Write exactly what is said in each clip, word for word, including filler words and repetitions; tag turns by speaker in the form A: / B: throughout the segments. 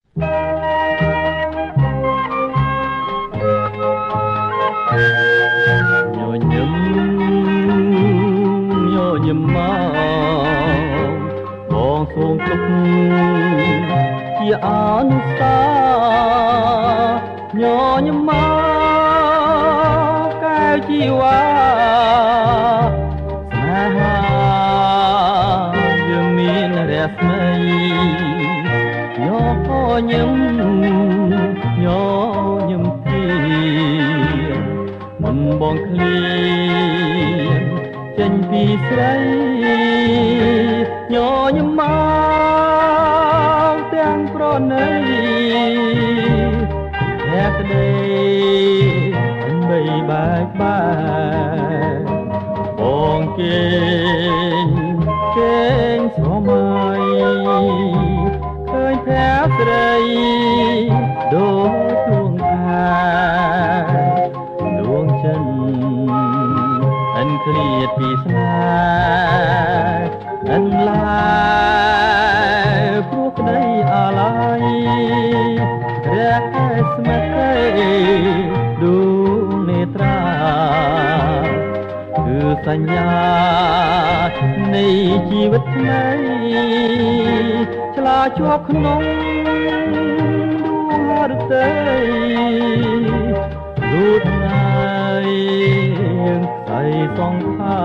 A: ញញឹមញញឹមមកបងសូមទុកជាអនុស្សាវរ៍ញញឹមមកកែវជីវ៉ាស្នេហាយើងមានរស្មីញញឹមញញឹមទីមុនបងឃ្លៀនចេញពីស្រីញញឹមមកទាំងប្រណីแค่ក្តីបីបែកបែកបងគេងគេងស្រមៃឃើញភែស្រីដូចដួងខែដួងចិនអិនឃ្លាតពីស្នេហ៍អិនឡាព្រោះក្តីអាឡ័យរះស្មាត់ដួងនេត្រាគឺសញ្ញានៃជីវិតថ្មីឆ្លាជាប់ក្នុងដួងហឫទ័យលូតថ្ងៃយើងខ្សែសងខា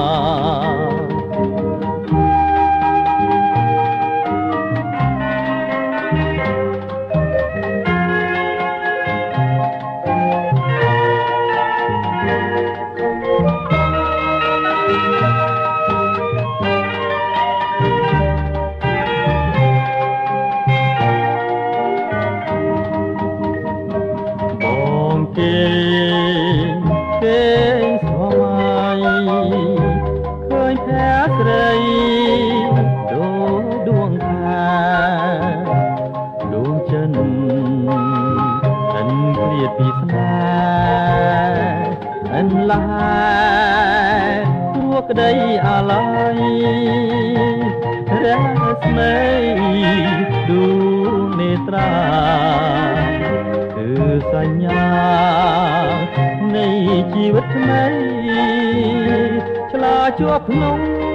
A: គេគេស្រមៃឃើញភែស្រីដូចដួងខែដួងចិនអិនឃ្លាតពីស្នេហ៍អិនឡាព្រោះក្តីអាឡ័យរស្មីដួងនេត្រាគឺសញ្ញានៃជីវិតថ្មីឆ្លាជាប់ក្នុង